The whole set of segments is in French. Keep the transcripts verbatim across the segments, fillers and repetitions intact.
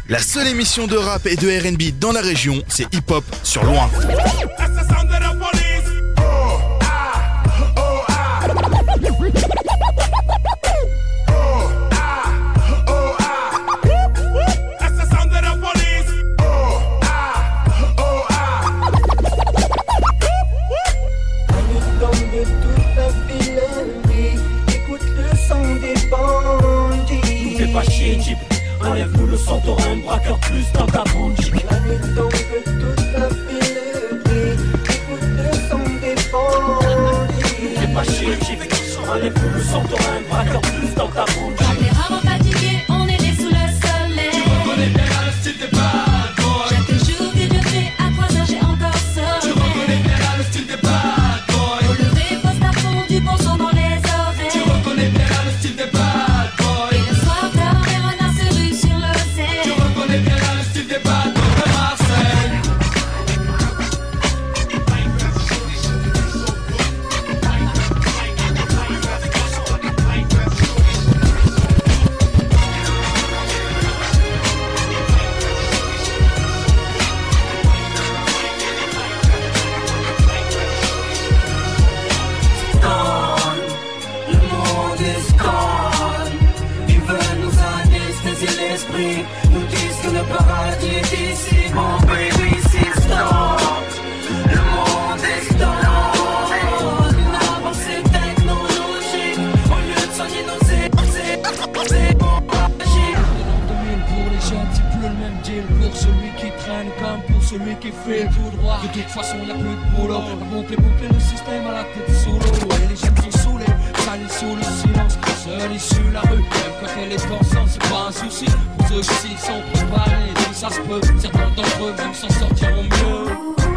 La seule émission de rap et de R and B dans la région, c'est Hip Hop sur Loin. Enlève-nous le sang, t'auras un braqueur plus dans ta bouche. La nuit tombe, toute la ville brille. Écoute le son des bandits. Fais pas chier, Jeep. Enlève-nous le sang, t'auras un braqueur plus dans ta bouche. On est rarement fatigué, on est né sous le soleil. Tu reconnais bien là le style des bad boys. Chaque jour que je fais à trois heures, j'ai encore sommeil. Tu reconnais bien là le style des bad boys. Au lever, poste à fond, du bon son dans les oreilles. Tu reconnais bien là le style des bad boys. Et le soir, dehors, les renards se ruent sur l'océan. Tu reconnais bien là le style des bad boys de Marseille. Nous disent que le paradis est ici, mon baby, c'est stop. Le monde est stop. Une avancée technologique. Au lieu de soigner nos c'est magique. Pour les jeunes, c'est plus le même deal. Pour celui qui traîne comme pour celui qui file tout droit. De toute façon, y'a plus de boulot. Monter, monter le système à la tête solo. Et les jeunes sont saoulés, salis sous le silence. Seul issu la rue, même quand elle est ensemble, c'est pas un souci. Pour eux aussi, ils sont préparés, tout ça se peut. Certains d'entre eux même s'en sortiront mieux.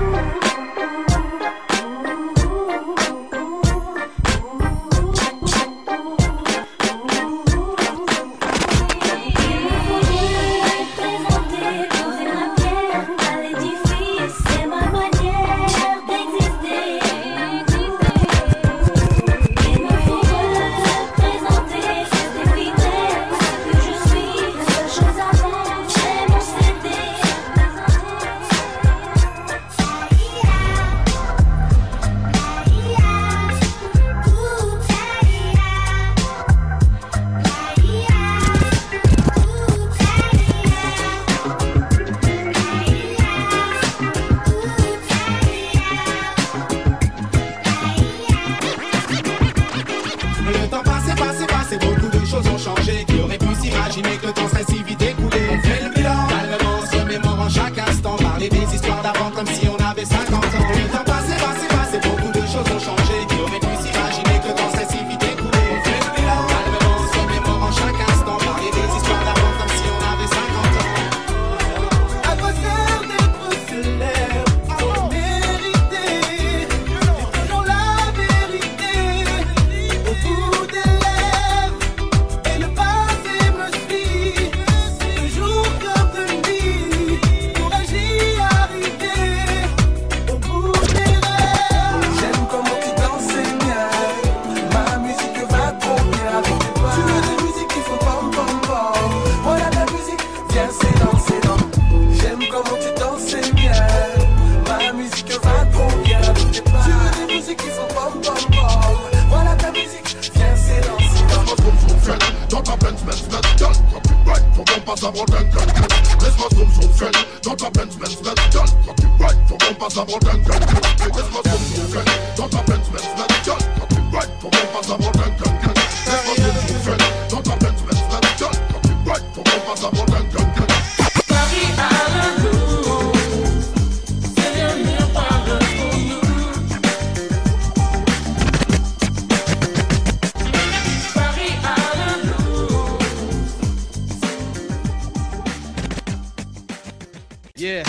Yeah.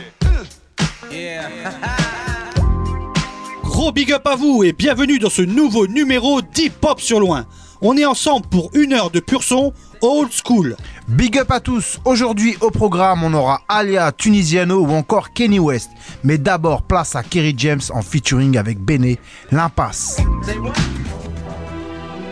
Yeah. Gros big up à vous et bienvenue dans ce nouveau numéro d'Hip Hop sur Loin. On est ensemble pour une heure de pur son old school. Big up à tous. Aujourd'hui au programme, on aura Alia, Tunisiano ou encore Kenny West. Mais d'abord, place à Kerry James en featuring avec Béné, L'Impasse.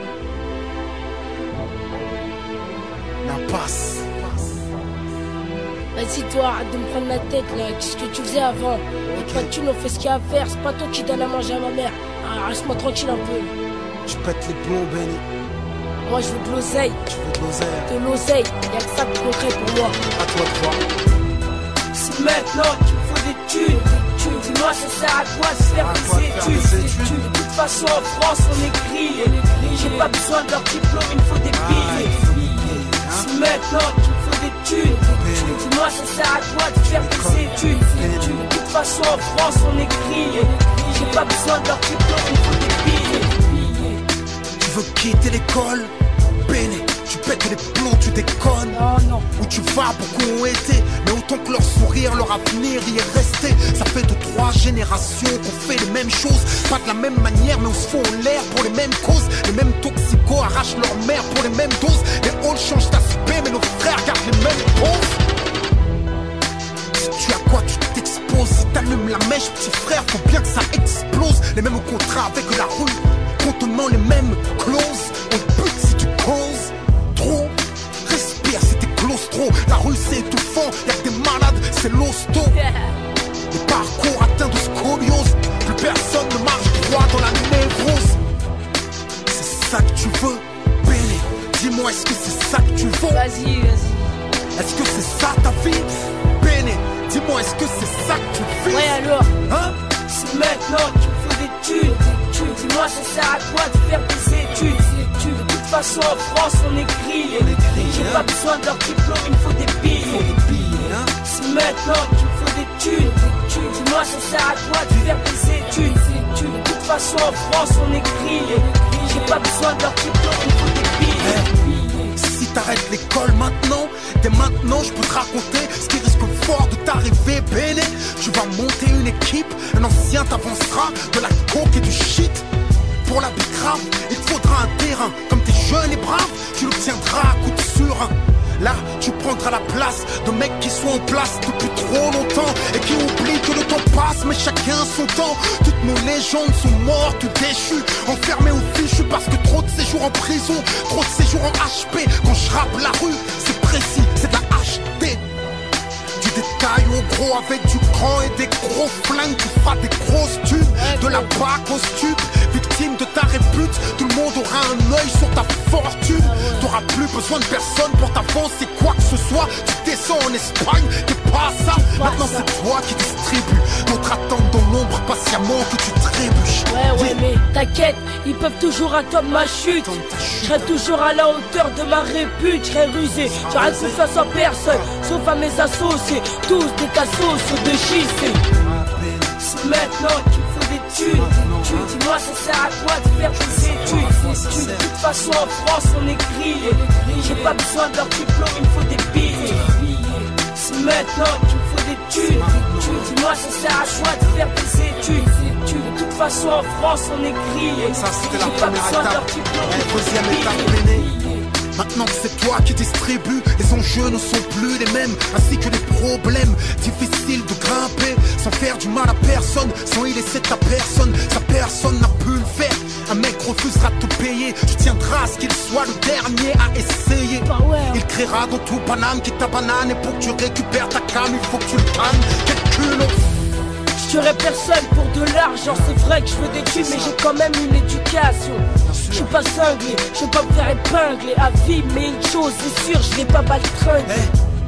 L'Impasse. Vas-y toi, arrête de me prendre la tête là, qu'est-ce que tu faisais avant? Avec pas de thune, on fait ce qu'il y a à faire, c'est pas toi qui donne à manger à ma mère. Ah, reste-moi tranquille un peu. Je pète les plombs, Benny. Moi je veux de l'oseille. Je veux de l'oseille. De l'oseille, y'a que ça de concret pour moi. À toi de voir. C'est maintenant qu'il me faut des thunes. Dis-moi ça sert à quoi de faire des études. De toute façon en France on est grillé. J'ai pas besoin de leur diplôme, il me faut des billets. C'est maintenant qu'il me faut des thunes. Dis-moi ça sert à quoi de faire des études. De toute façon en France on est grillé. J'ai pas besoin de leur diplôme, il me faut des billets. Tu veux quitter l'école, Béné, tu pètes les plombs, tu déconnes. Non, non. Où tu vas, beaucoup ont été, mais autant que leur sourire, leur avenir y est resté. Ça fait deux, trois générations qu'on fait les mêmes choses. Pas de la même manière, mais on se fout en l'air pour les mêmes causes. Les mêmes toxicos arrachent leur mère pour les mêmes doses. Les halls changent d'aspect, mais nos frères gardent les mêmes poses. Si tu as quoi, tu t'exposes. Si t'allumes la mèche, petit frère, faut bien que ça explose. Les mêmes contrats avec la rue, contenant les mêmes clauses. On bute si tu causes trop. Respire si t'es claustro. La rue c'est étouffant, y'a que des malades, c'est l'hosto. Les parcours atteints de scoliose. Plus personne ne marche droit dans la névrose. C'est ça que tu veux, Béné? Dis-moi, est-ce que c'est ça que tu veux? Vas-y, vas-y. Est-ce que c'est ça ta vie, Béné? Dis-moi, est-ce que c'est ça que tu vis? Ouais alors. Hein? C'est maintenant qu'il me faut des thunes. Dis-moi ça sert à quoi de faire des études. De toute façon en France on est grillé. J'ai pas besoin de leur diplôme, il me faut des billets. C'est maintenant qu'il me faut des thunes. Dis-moi ça sert à quoi de faire des études. De toute façon en France on est grillé. J'ai pas besoin de leur diplôme, il me faut des billets. Si t'arrêtes l'école maintenant, dès maintenant je peux te raconter ce qui risque fort de t'arriver, Béné. Tu vas monter une équipe, un ancien t'avancera de la coke et du shit. Pour la bicrave, il te faudra un terrain. Comme t'es jeune et brave, tu l'obtiendras à coup de sûr. Là, tu prendras la place de mecs qui sont en place depuis trop longtemps et qui oublient que le temps passe, mais chacun son temps. Toutes nos légendes sont mortes ou déchues, enfermées ou fichues parce que trop de séjours en prison, trop de séjours en H P. Quand je rappe la rue, c'est précis, c'est de la H D. Du détail au gros avec du grand et des gros flingues, tu feras des grosses thunes. De la bac au stup, victime de ta répute, tout le monde aura un œil sur ta fortune. T'auras plus besoin de personne pour t'avancer quoi que ce soit. Tu descends en Espagne, t'es pas ça. Maintenant c'est toi qui distribue. D'autres attendent dans l'ombre patiemment que tu trébuches. Ouais ouais mais t'inquiète, ils peuvent toujours attendre ma chute. Je serai toujours à la hauteur de ma répute. Je serai rusé, j'aurai confiance en personne, sauf à mes associés, tous des cassos de schiste. C'est maintenant qu'il me faut des thunes. Dis-moi ça sert à quoi de faire des études. De toute façon en France on est grillé. J'ai pas besoin de leur diplôme, il me faut des billets. C'est maintenant qu'il me faut des thunes. Dis-moi ça sert à quoi de faire des études. De toute façon en France on est grillé. Ça c'était la J'ai pas première besoin de leur étape. diplôme, Et il me la faut deuxième des étape, billets. Béné. Maintenant que c'est toi qui distribue, les enjeux ne sont plus les mêmes, ainsi que les problèmes. Difficile de grimper sans faire du mal à personne, sans y laisser ta personne. Sa personne n'a pu le faire. Un mec refusera de te payer, tu tiendras à ce qu'il soit le dernier à essayer. Bah ouais. Il criera dans tout Paname qui ta banane, et pour que tu récupères ta cam, il faut que tu le tannes. Quel culot. Je tuerai personne pour de l'argent, c'est vrai que je veux des thunes, mais j'ai quand même une éducation. Je suis pas cinglé, je vais pas me faire épingler à vie, mais une chose est sûre, je vais pas baltringuer. Hey,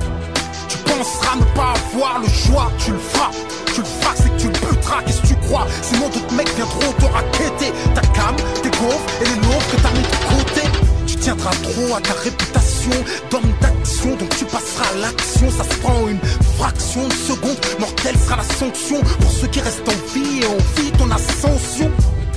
tu penseras ne pas avoir le choix, tu le feras. Tu le feras, c'est que tu le buteras, qu'est-ce que tu crois? Sinon d'autres mecs viendront te raqueter ta cam, tes gaufres et les loaves que t'as mis de côté. Tu tiendras trop à ta réputation d'homme d'action, donc tu passeras à l'action. Ça se prend une fraction de seconde, mortelle sera la sanction pour ceux qui restent en vie et en vie ton ascension.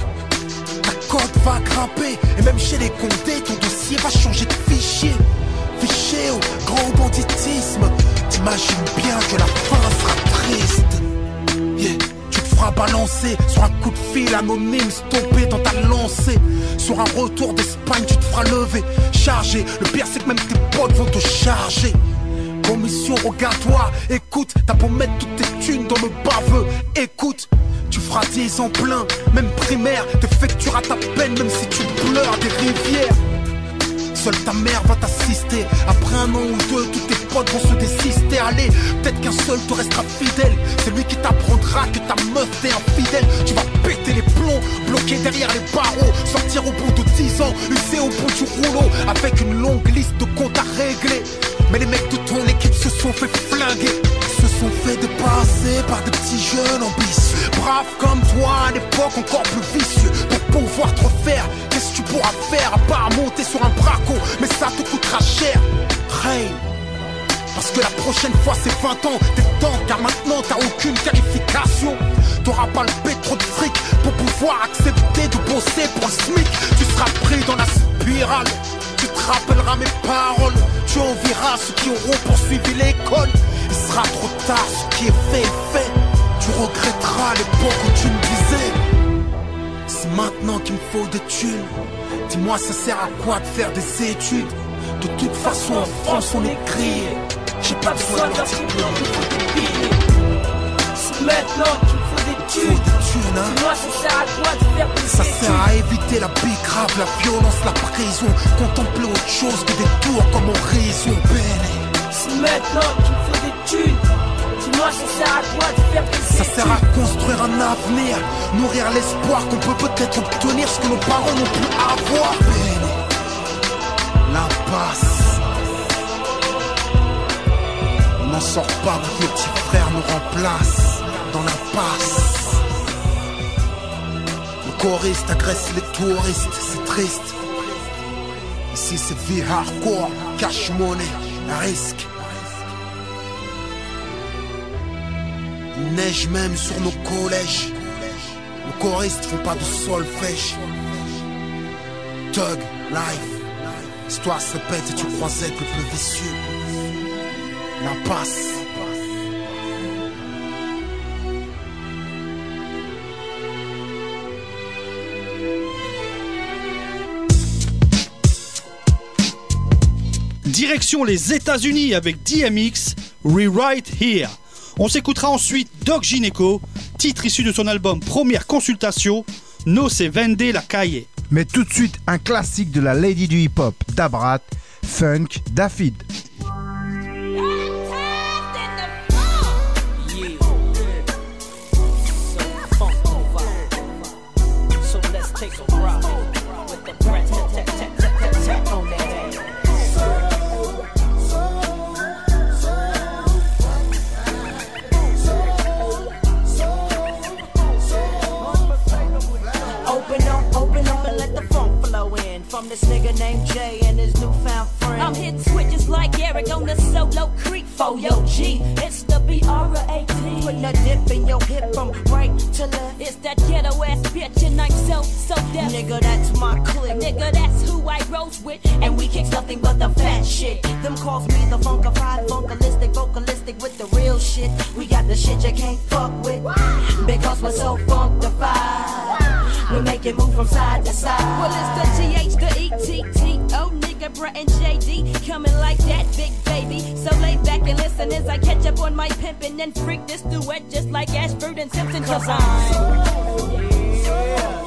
Ta cote va grimper, et même chez les condés, ton dossier va changer de fichier. Fichier au grand banditisme, t'imagines bien que la fin sera triste. Yeah. Tu te feras balancer sur un coup de fil anonyme, stoppé dans ta lancée. Sur un retour d'Espagne, tu te feras lever, charger. Le pire, c'est que même tes potes vont te charger. Commission, regarde-toi, écoute, t'as beau mettre toutes tes thunes dans le baveux, écoute. Tu feras dix ans plein, même primaire, t'effectueras ta peine, même si tu pleures des rivières. Seule ta mère va t'assister. Après un an ou deux, tous tes potes vont se désister. Allez, peut-être qu'un seul te restera fidèle. C'est lui qui t'apprendra que ta meuf t'est infidèle. Tu vas péter les plombs, bloquer derrière les barreaux. Sortir au bout de dix ans, usé au bout du rouleau. Avec une longue liste de comptes à régler. Mais les mecs de ton équipe se sont fait flinguer. Se sont fait dépasser par des petits jeunes ambitieux. Braves comme toi, à l'époque encore plus vicieux. Pour pouvoir te refaire, qu'est-ce que tu pourras faire à part monter sur un braco? Mais ça te coûtera cher. Hey, parce que la prochaine fois c'est vingt ans. T'es temps car maintenant t'as aucune qualification. T'auras pas le B trop de fric pour pouvoir accepter de bosser pour le SMIC. Tu seras pris dans la spirale. Tu te rappelleras mes paroles. Tu envieras ceux qui auront poursuivi l'école. Il sera trop tard, ce qui est fait est fait. Tu regretteras l'époque où tu me disais c'est maintenant qu'il me faut des thunes. Dis-moi ça sert à quoi de faire des études? De toute façon en France on est grillé. J'ai pas besoin d'un diplôme, il faut des billets. C'est maintenant qu'il me faut des thunes. Hein? Dis-moi ça sert à quoi de faire des ça études? Ça sert à éviter la bicrave, la violence, la prison. Contempler autre chose que des tours comme horizon. Bene. C'est maintenant qu'il me faut des thunes. Dis-moi ça sert à quoi de faire des ça études? Sert à construire un avenir, nourrir l'espoir qu'on peut peut-être obtenir ce que nos parents n'ont pu avoir. Bene. L'impasse. On n'en sort pas, nos petits frères nous remplacent dans l'impasse. Le choriste agresse les touristes, c'est triste. Ici c'est vie hardcore, cash money, à risque. Il neige même sur nos collèges. Nos choristes font pas de solfège. Thug, life. L'histoire se répète et tu crois être le plus vicieux. L'impasse. Direction les États-Unis avec D M X, Rewrite Here. On s'écoutera ensuite Doc Gineco, titre issu de son album Première Consultation, No Se Vende La Calle. Mais tout de suite, un classique de la lady du hip-hop, Dabrat, Funk, Dafid. From this nigga named Jay and his newfound friend. I'm hitting switches like Eric on the Solo Creek. For yo G, it's the B R A T. Putting a dip in your hip from right to left. It's that ghetto ass bitch and I'm so, so deaf. Nigga, that's my clique. Nigga, that's who I rose with. And we kick nothing but the fat shit. Them calls me the funkified, funkalistic, vocalistic with the real shit. We got the shit you can't fuck with. Because we're so funkified. We make it move from side to side. Well, it's the T H, the E T T O, nigga, Brett and J D coming like that, big baby. So lay back and listen as I catch up on my pimpin' and freak this duet just like Ashford and Simpson. Cause I'm yeah.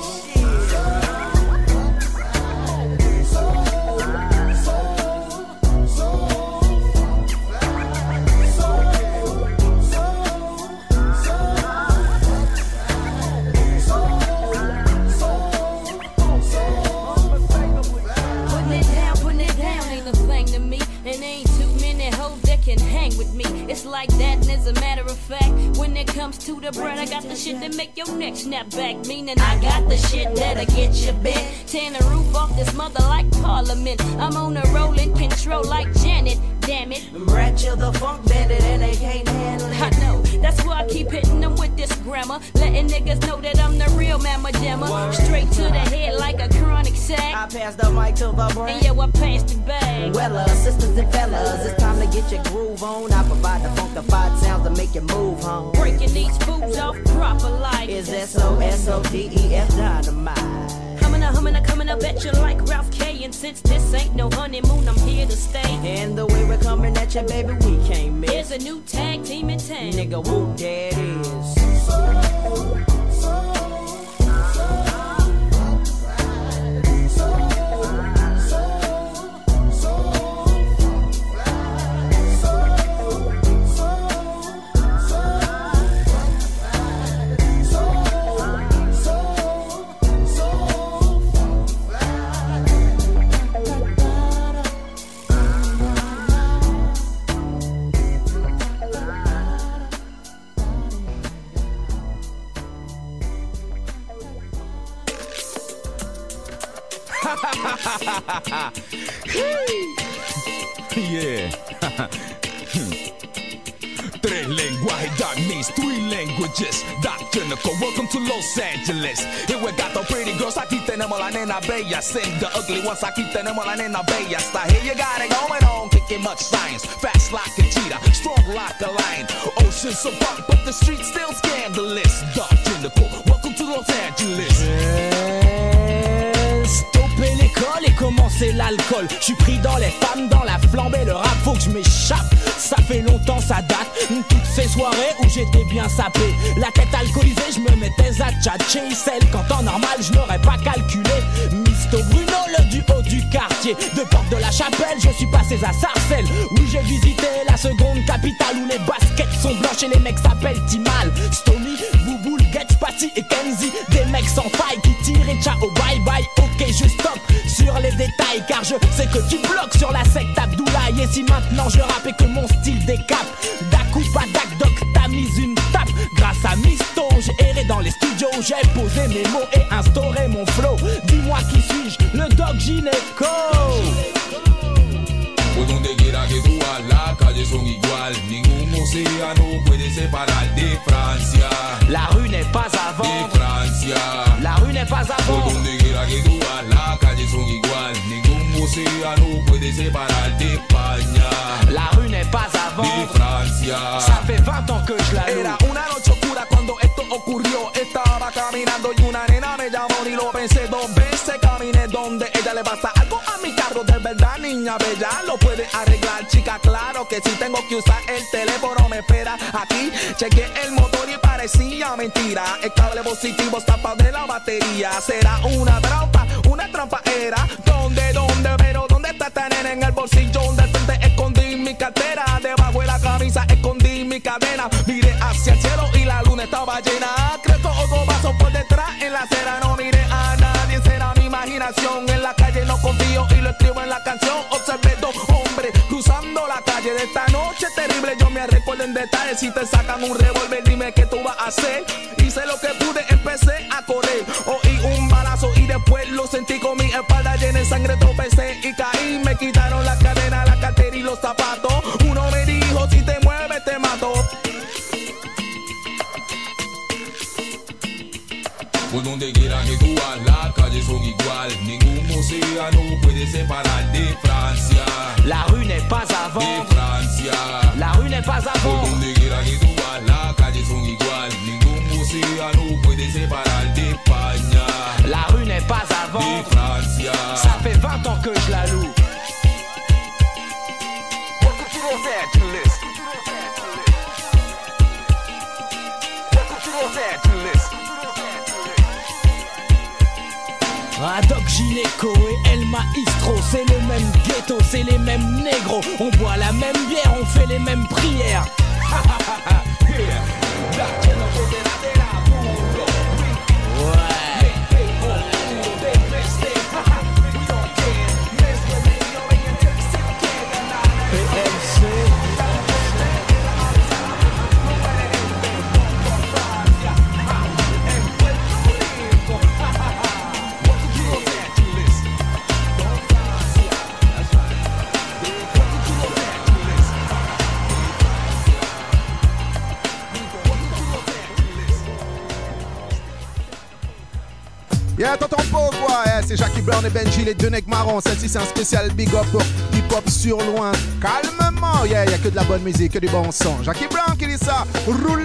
It's like that, and as a matter of fact, when it comes to the bread, I got the shit that make your neck snap back. Meaning I got the shit that'll get you bent. Tearing the roof off this mother like Parliament. I'm on a rolling control like Janet. Damn it, Brad, you're the funk bandit and they can't handle it. I know, that's why I keep hitting them with this grammar, letting niggas know that I'm the real mamma jammer. Straight to the head like a chronic sack. I pass the mic to the brain, and yeah, I passed the bag. Well, uh, sisters and fellas, it's time to get your groove on. I provide the funkified sounds to make you move home. Breaking these fools off proper like is S O S O D E F dynamite. Humming a humming a coming up at you like Ralph K. And since this ain't no honeymoon, I'm here to stay. And the way we're coming at you, baby, we can't miss. Here's a new tag team in town. Nigga, whoop, there it is. So, so. Yeah. Tres lenguajes, that means three languages. Doctor Nicole, welcome to Los Angeles. Here we got the pretty girls, aquí tenemos la nena bella. Sing the ugly ones, aquí tenemos la nena bella. Hasta here you got it going on, kicking much science. Fast like a cheetah, strong like a lion. Oceans of rock, but the streets still scandalous. Doctor Nicole, welcome to Los Angeles. Stopper l'école et commencer l'alcool. J'suis pris dans les femmes, dans la flambée. Le rap faut que j'm'échappe. Ça fait longtemps, ça date. Toutes ces soirées où j'étais bien sapé. La tête alcoolisée, j'me mettais à tchatcher. Celle qu'en temps normal, j'n'aurais pas calculé. Misto Bruno, le duo du quartier. De Porte de la Chapelle, je suis passé à Sarcelles. Oui, j'ai visité la seconde capitale où les baskets sont blanches et les mecs s'appellent Timal. Stomy, Bouboule, Getch, Patty et Kenzie. Des mecs sans faille qui tirent et ciao, bye bye. Ok, je stop sur les détails car je sais que tu bloques sur la secte Abdoulaye. Et si maintenant je rappe et que mon style décape, Dakou, Badak, Doc, t'as mis une tape. Grâce à Misto, j'ai erré dans les studios, j'ai posé mes mots et instauré mon flow. Dis-moi qui suis-je, le Doc Gynéco. Por donde quiera que tú vas, las calles son igual. Ningún océano puede separar de Francia. La rue n'est pas à vendre. De Francia. La rue n'est pas à vendre. Por donde quiera que tú vas, las calles son igual. Ningún océano puede separar de España. La rue n'est pas à vendre. De Francia. Ça fait vingt ans que je la loue. Era una noche oscura cuando esto ocurrió. Estaba caminando y una nena me llamó y lo pensé dos veces. Caminé donde ella le pasa algo a mi carro. De verdad, niña bella, lo puede arreglar, chica. Claro que si tengo que usar el teléfono me espera aquí. Chequeé el motor y parecía mentira. El cable positivo zapa de la batería. Será una trampa, una trampa era. ¿Dónde, dónde? Pero ¿dónde está esta nena? En el bolsillo de frente escondí mi cartera. Debajo de la camisa escondí mi cadena. Miré hacia el cielo y la luna estaba llena. Creto otro vaso por detrás en la acera. No miré a nadie, será mi imaginación. En la calle no confío y lo escribo en la canción. Observé dos hombres cruzando la calle de esta noche terrible. Yo me recuerdo en detalle. Si te sacan un revólver, dime qué tú vas a hacer. Hice lo que pude, empecé a correr. Oí un balazo y después lo sentí con mi espalda llena de sangre. Tropecé y caí. Me quitaron la cadena, la cartera y los zapatos. Uno me dijo, si te mueves te mato. Por donde quiera que tú vas, las calles son igual. Ningún océano puede separar de Francia. La rue n'est pas à vendre. De Francia. La rue n'est pas à vendre. Por donde quiera que tú vas, las calles son igual. Ningún océano puede separar de España. La rue n'est pas à vendre. De Francia. Ça fait vingt ans que je la loue. Welcome to Los Angeles. Welcome to Los Angeles. Ah, Doc Gynéco et El Maestro, c'est le même ghetto, c'est les mêmes négros. On boit la même bière, on fait les mêmes prières. Yeah, t'entends pas ou quoi? Yeah, c'est Jackie Brown et Benji, les deux necks marrons. Celle-ci, c'est un spécial big up pour hip-hop sur loin. Calmement, yeah, y'a que de la bonne musique, que du bon son. Jackie Brown qui dit ça, roulez!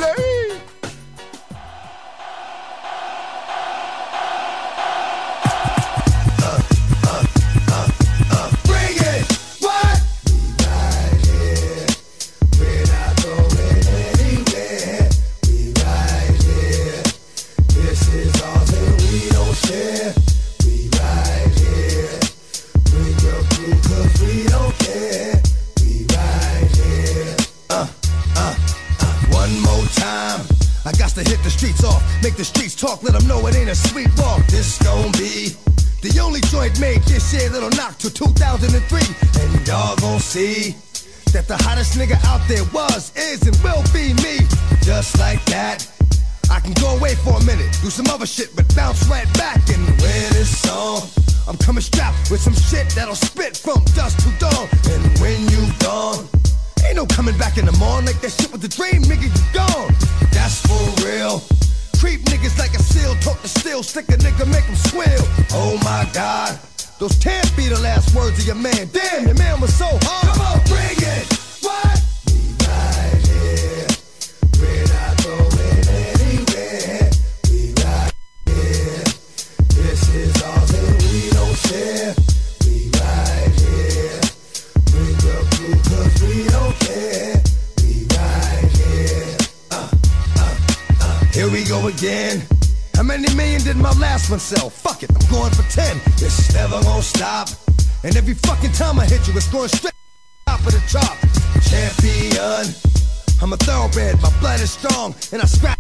Make the streets talk, let them know it ain't a sweet walk. This gon' be the only joint made this year that'll knock till two thousand three. And y'all gon' see that the hottest nigga out there was, is, and will be me. Just like that, I can go away for a minute, do some other shit, but bounce right back and wear this song I'm coming strapped with some shit that'll spit from dusk to dawn. And when you gone, ain't no coming back in the morning. Like that shit with the dream, nigga, you gone. That's for real. Creep niggas like a seal, talk to steel, stick a nigga, make him squeal. Oh my God, those can't be the last words of your man. Damn, your man was so hard. Come on, bring it. What? We right here. We're not going anywhere. We right here. This is ours and we don't share. We right here. Bring the crew cause we don't care. We right here. Uh, uh, uh. Here we go again. How many million did my last one sell? Fuck it, I'm going for ten. It's never gonna stop. And every fucking time I hit you, it's going straight to the top of the chart. Champion, I'm a thoroughbred, my blood is strong. And I scratch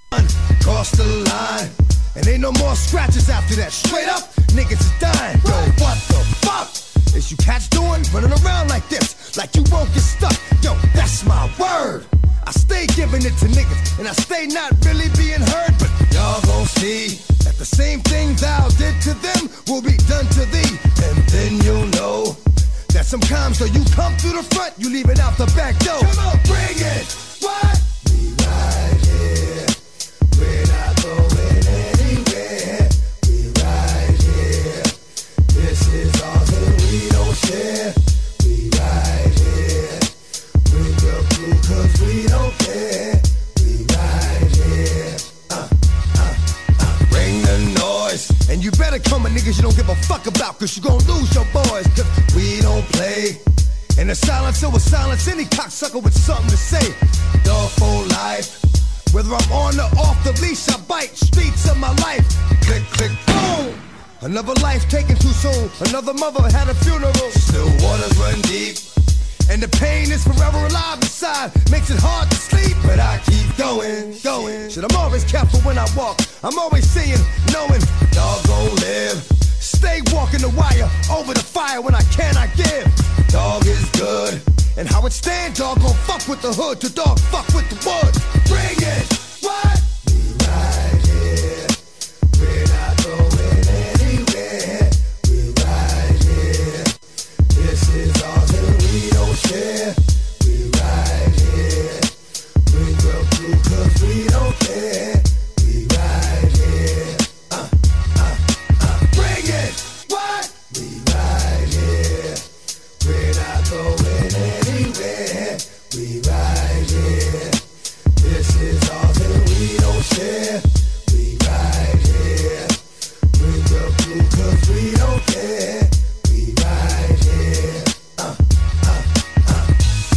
cross the line. And ain't no more scratches after that. Straight up, niggas is dying. Yo, what the fuck is you cats doing? Running around like this, like you won't get stuck. Yo, that's my word. I stay giving it to niggas, and I stay not really being heard. But y'all gon' see that the same thing thou did to them will be done to thee. And then you'll know that sometimes though you come through the front, you leave it out the back door. Come on, bring it. What? We right here. We're not going anywhere. We right here. This is ours and we don't share. We right here. Bring the crew cause we don't care. We right here. Uh, uh, uh. Bring the noise. And you better come with niggas you don't give a fuck about, cause you gon' lose your boys. Cause we don't play. And the silence will silence any cocksucker with something to say. Dog for life. Whether I'm on or off the leash, I bite. Streets of my life. Click, click, boom. Another life taken too soon. Another mother had a funeral. Still waters run deep. And the pain is forever alive inside. Makes it hard to sleep, but I keep going, going. Shit, I'm always careful when I walk. I'm always seeing, knowing, dog gon' live. Stay walking the wire, over the fire when I cannot give. Dog is good. And how it stand, dog gon' fuck with the hood. To dog fuck with the wood. Bring it. What? We right here. We're not going anywhere. We right here. This is ours and we don't share. We right here. Bring the crew cause we don't care. We right here. Uh, uh, uh. Bring it. What? We right here. We're not going anywhere. We right here. This is ours and we don't share. We right here. Bring the crew cause we don't care. We right here. Uh, uh, uh.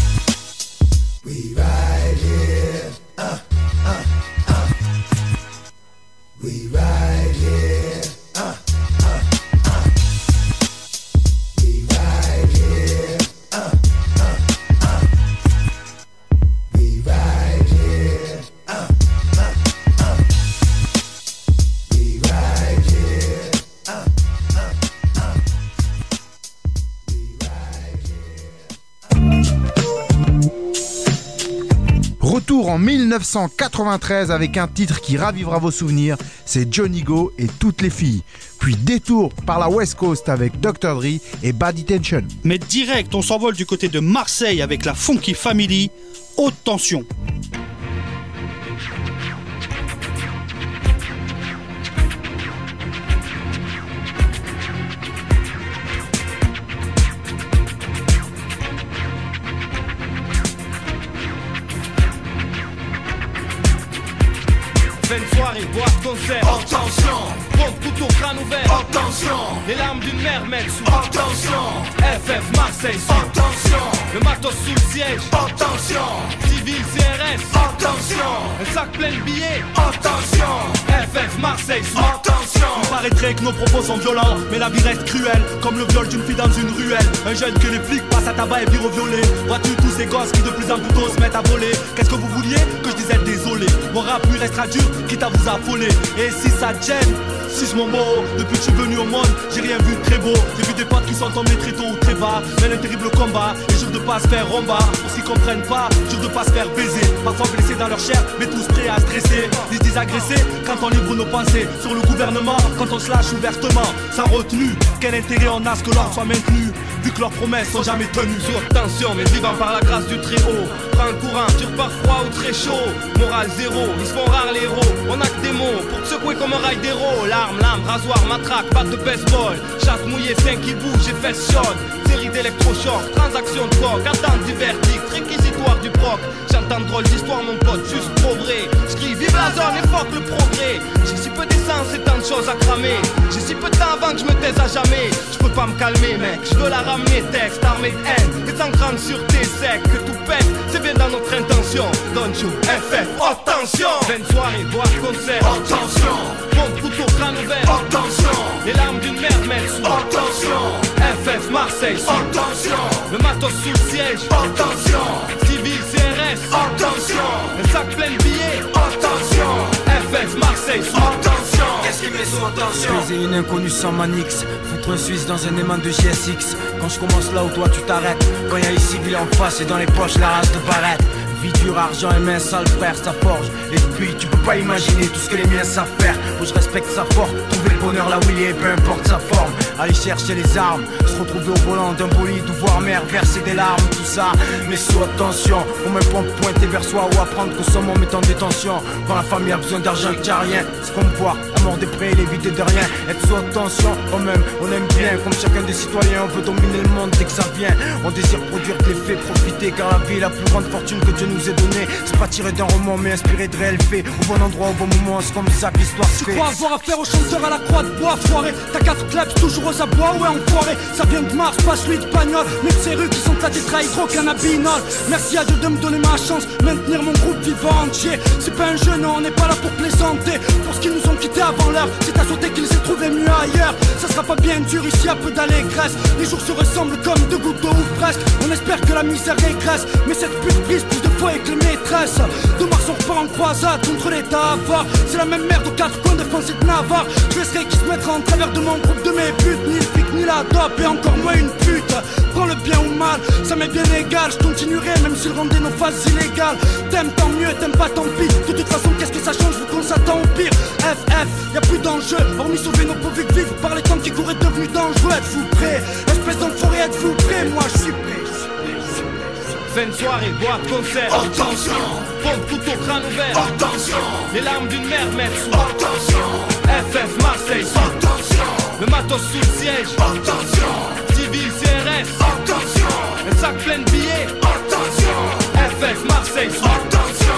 We right here. Uh, uh, uh. We right here. Uh, uh, uh. We right here. Uh, uh, uh. We right here. Uh, uh, uh. We right here. Uh, uh, uh. We right here. Retour en mille neuf cent quatre-vingt-treize avec un titre qui ravivera vos souvenirs, c'est Johnny Go et toutes les filles. Puis détour par la West Coast avec docteur Dre et Bad Intention. Mais direct, on s'envole du côté de Marseille avec la Funky Family, haute tension. Fais une soirée, boire, concert. Attention, pompe tout au crâne ouvert. Attention, les larmes d'une mère mêlent sous. Attention, F F Marseille sous. Attention, le matos sous le siège. Attention, civil C R S. Attention, un sac plein de billets. Attention, F F Marseille sous. Attention, il paraîtrait que nos propos sont violents, mais la vie reste cruelle, comme le viol d'une fille dans une ruelle. Un jeune que les flics passent à tabac et virent au violet. Vois-tu tous ces gosses qui de plus en plus tôt se mettent à voler? Qu'est-ce que vous vouliez? Que je disais désolé. Mon rap lui restera dur, quitte à vous affoler. Et si ça te gêne, Si je m'en bats, depuis que je suis venu au monde, j'ai rien vu de très beau. J'ai vu des potes qui s'entendent très tôt ou très bas. Mais un terrible combat, et jure de pas se faire romba. Pour ceux qui comprennent pas, jure de pas se faire baiser. Parfois blessés dans leur chair, mais tous prêts à stresser. Ils se disent agressés quand on livre nos pensées sur le gouvernement, quand on se lâche ouvertement, sans retenue. Quel intérêt on a ce que l'ordre soit maintenu, vu que leurs promesses sont jamais tenues. Sous haute tension, mais vivant par la grâce du très haut. Prends un courant, dur par froid ou très chaud. Morale zéro, ils se font rares les héros. On a que des mots pour te secouer comme un rail d'héros. L'arme, lame, rasoir, matraque, batte de baseball. Chasse mouillée, sein qui bouge et fesses chaudes. Série d'électrochocs, transaction de coq, attente du verdict, réquisitoire du proc. J'entends drôle d'histoire mon pote, juste trop vrai. J'crie vive la zone et fuck le progrès. J'ai si peu d'essence et tant de choses à cramer. J'ai si peu de temps avant que je me taise à jamais. Je peux pas me calmer mec, je veux la ramener. Texte armé de haine, et sans grande sûreté sec. Que tout pète, c'est bien dans notre intention. Don't you F F, attention. Vingt soirées, boîte, concert, attention. Pompe, couteau, crâne ouvert, attention. Les larmes d'une mère mêlent sous, attention. F F, Marseille, attention. Le matos sous le siège, attention. Civil, C R S, attention. Un sac plein de billets, attention. F F, Marseille, attention. Qu'est-ce qui met sous attention? Baiser une inconnue sans manix, foutre un Suisse dans un aimant de J S X. Quand je commence là où toi tu t'arrêtes, quand y'a les civils en face et dans les poches la race de barrette. Vie dure, argent et main sale frère, ça forge. Et puis tu peux pas imaginer tout ce que les miens savent faire. Où je respecte sa force, trouver le bonheur là où il est, peu importe sa forme. Aller chercher les armes, se retrouver au volant d'un bolide ou voir mère verser des larmes, tout ça. Mais sous attention, on me prend pointer vers soi ou apprendre qu'on somme en mettant en détention. Quand la famille a besoin d'argent et qu'il n'y a rien, c'est comme voir la mort des prés et l'éviter de rien. Être sous attention, oh même, on aime bien. Comme chacun des citoyens, on veut dominer le monde dès que ça vient. On désire produire de l'effet, profiter, car la vie est la plus grande fortune que Dieu nous ait donnée. C'est pas tiré d'un roman mais inspiré de réels faits. Au bon endroit, au bon moment, c'est comme ça que l'histoire se fait. Tu crois avoir affaire au chanteur à la croix de bois, foiré. T'as quatre claps toujours aux abois, ouais enfoiré. Ça vient de Mars, pas celui de Pagnol. Mais de ces rues qui sont la tétrahydrocannabinol. Merci à Dieu de me donner ma chance, maintenir mon groupe vivant entier. C'est pas un jeu, non, on n'est pas là pour plaisanter. Pour ce qu'ils nous ont quittés avant l'heure, c'est à sauter qu'ils aient trouvé mieux ailleurs. Ça sera pas bien dur ici, un peu d'allégresse. Les jours se ressemblent comme deux gouttes d'eau ou presque. On espère que la misère régresse, mais cette pute brise plus de fois avec les maîtresses. De Mars on repart en croisade contre l'état avare. C'est la même merde aux quatre coins de France et de Navarre. Je laisserai qui se mettra en travers de mon groupe de mes putes. Ni le pic ni la dope et encore moins une pute. Prends le bien ou mal, ça m'est bien égal. Je continuerai même s'ils rendaient nos phases illégales. T'aimes tant mieux, t'aimes pas tant pis. De toute façon qu'est-ce que ça change vu qu'on s'attend au pire. F F, y'a plus d'enjeu, hormis sauver nos pauvres vies vivre par les temps qui couraient devenus dangereux. Êtes-vous prêts? Espèce d'enfoiré, êtes-vous prêts? Moi je suis prêt. Fin de soirée, boîte, concert, attention. Pompe, couteau, crâne ouvert, attention. Les larmes d'une mère mettent sous, attention. F F, Marseille, attention. Le matos sous le siège, attention. Civil, C R S, attention. Un sac plein de billets, attention. F F, Marseille, attention.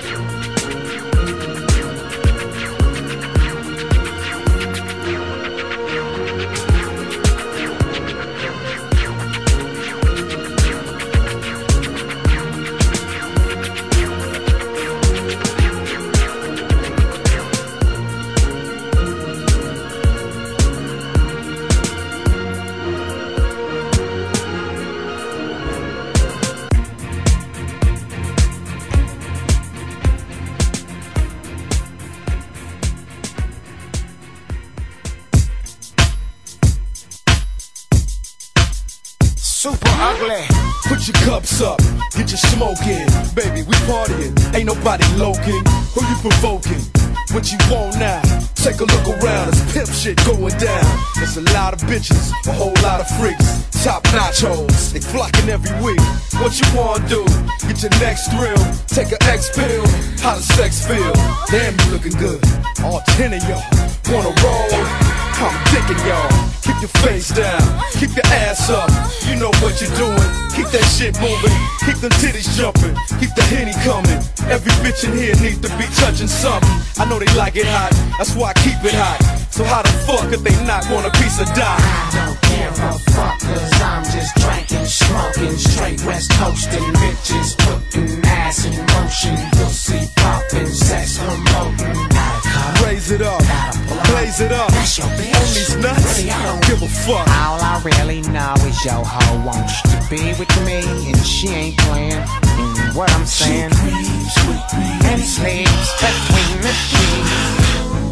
Super ugly. Put your cups up, get your smoke in. Baby, we partying, ain't nobody loking. Who you provoking? What you want now? Take a look around, it's pimp shit going down. There's a lot of bitches, a whole lot of freaks. Top notch hoes, they flocking every week. What you wanna do? Get your next thrill. Take an X pill, how does sex feel? Damn, you looking good. All ten of y'all wanna roll? I'm digging y'all. Keep your face down, keep your ass up. You know what you're doing. Keep that shit moving, keep them titties jumping, keep the Henny coming. Every bitch in here needs to be touching something. I know they like it hot, that's why I keep it hot. So how the fuck could they not want a piece of dime? I don't give a fuck, cause I'm just drinking, smoking, straight west coasting, bitches putting ass in motion, pussy popping, sex promoting. Raise it up, blaze it up. That's your bitch. On these nuts, Really, I don't give a fuck. All I really know is your hoe wants to be with me, and she ain't playing. And what I'm saying, She creeps with me and sleeps between the sheets. Soon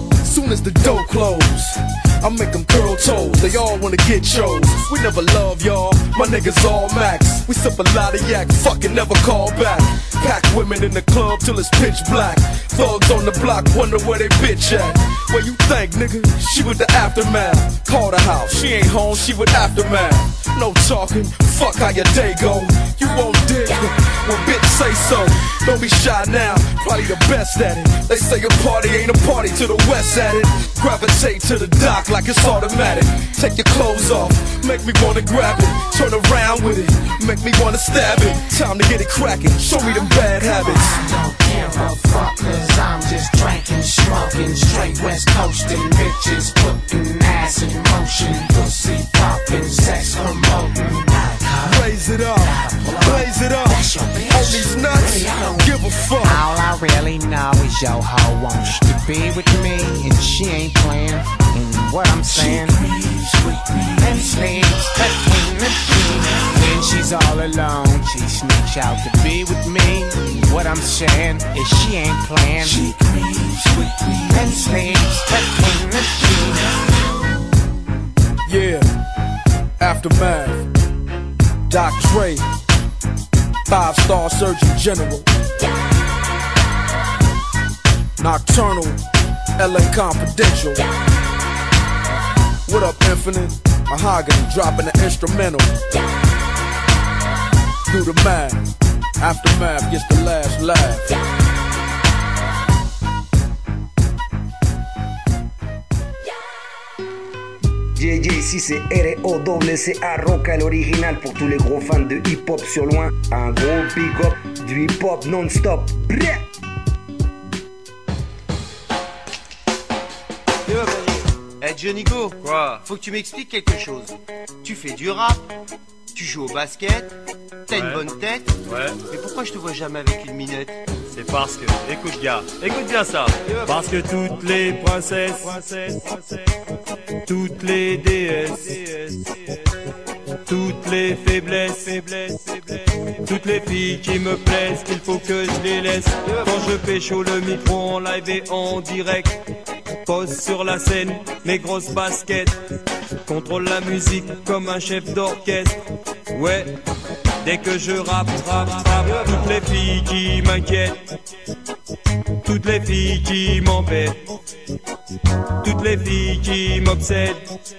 Soon as the door close, I make them curl toes, they all wanna get chose. We never love y'all, my niggas all max. We sip a lot of yak, fucking never call back. Pack women in the club till it's pitch black. Thugs on the block wonder where they bitch at. Where you think, nigga? She with the aftermath. Call the house, she ain't home, she with aftermath. No talking, fuck how your day go. You won't dig, well bitch say so. Don't be shy now, probably the best at it. They say a party ain't a party till the west at it. Gravitate to the dock like it's automatic. Take your clothes off, make me wanna grab it. Turn around with it, make me wanna stab it. Time to get it cracking, show me them bad habits. I don't give a fuck, cause I'm just drinking, smoking, straight west coasting, bitches putting ass in motion, pussy popping, sex promoting. Raise it up, blaze it up, on these nuts, give a fuck. All I really know is yo ho wants to be with me, and she ain't playing. And what I'm saying, and sleeps between the sheets. When she's all alone, she sneaks out to be with me. What I'm saying is she ain't playing. She and sleeps between the sheets. Yeah, aftermath. Doc Dre, five-star Surgeon General. Nocturnal, L A Confidential. What up, Infinite? Mahogany, dropping the instrumental. Do the math, aftermath gets the last laugh. Yeah, yeah, ici c'est R O W C A Roca, l'original pour tous les gros fans de hip-hop sur loin. Un gros big up du hip-hop non-stop. Brrr. Eh Johnny Go, quoi? Faut que tu m'expliques quelque chose. Tu fais du rap, tu joues au basket, t'as ouais. une bonne tête. Ouais. Mais pourquoi je te vois jamais avec une minette? C'est parce que, écoute gars, écoute bien ça. Parce que toutes les princesses, toutes les déesses, toutes les faiblesses, toutes les filles qui me plaisent, il faut que je les laisse. Quand je pécho le micro en live et en direct, pose sur la scène mes grosses baskets, contrôle la musique comme un chef d'orchestre. Ouais, dès que je rappe, rappe, rappe, toutes les filles qui m'inquiètent, toutes les filles qui m'embêtent, toutes les filles qui m'obsèdent,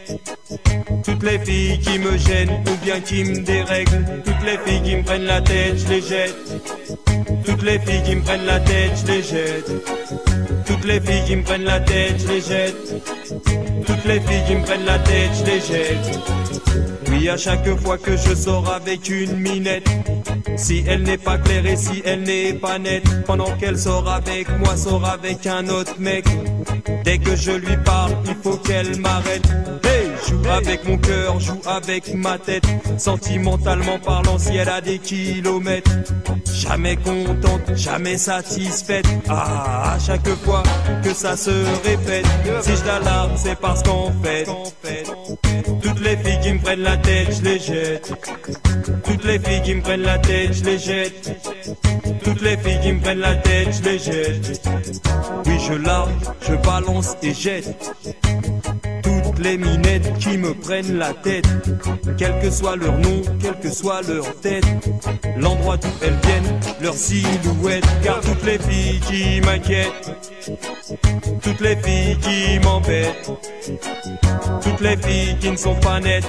toutes les filles qui me gênent ou bien qui me dérèglent, toutes les filles qui me prennent la tête, je les jette, toutes les filles qui me prennent la tête, je les jette, toutes les filles qui me prennent la tête, je les jette, toutes les filles qui me prennent la tête, je les jette. Oui, à chaque fois que je sors avec une minette, si elle n'est pas claire et si elle n'est pas nette, pendant qu'elle sort avec moi, sort avec un autre mec. Dès que je lui parle, il faut qu'elle m'arrête. Hey, joue avec mon cœur, joue avec ma tête. Sentimentalement parlant, si elle a des kilomètres, jamais contente, jamais satisfaite. Ah, à chaque fois que ça se répète, si je la larme, c'est parce qu'en fait, toutes les filles qui me prennent la tête, je les jette. Toutes les filles qui me prennent la tête, je les jette. Toutes les filles qui me prennent la tête, je les jette. Oui, je largue, je balance et jette. Toutes les minettes qui me prennent la tête, quel que soit leur nom, quelle que soit leur tête, l'endroit d'où elles viennent, leur silhouette. Car toutes les filles qui m'inquiètent, toutes les filles qui m'embêtent, toutes les filles qui ne sont pas nettes,